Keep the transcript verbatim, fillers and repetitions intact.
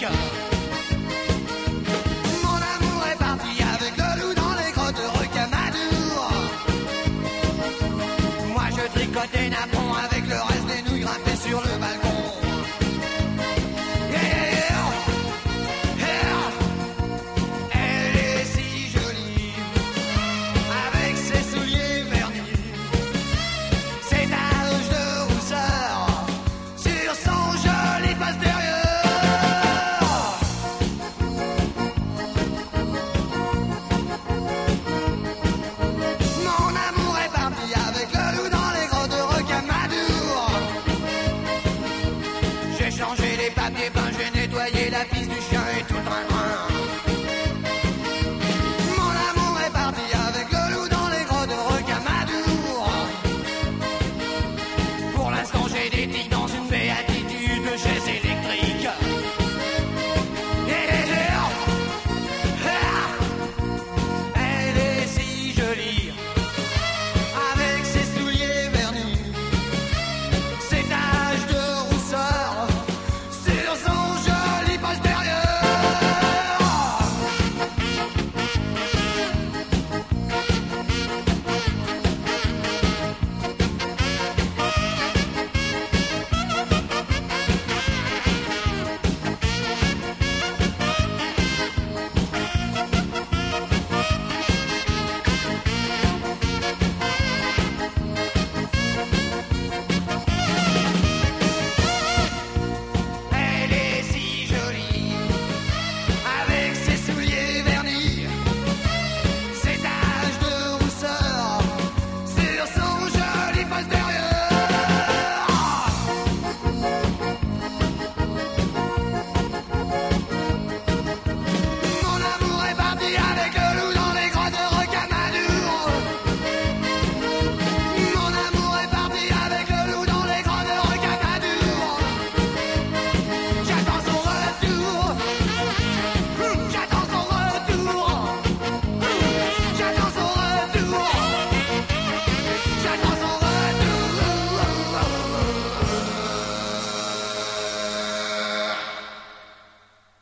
requins. Mon amour est parti avec le loup dans les grottes de Rocamadour. Moi je tricote des napperons avec le reste des nouilles grimpées sur le balcon. J'ai changé les papiers peints, j'ai nettoyé la piste du chien.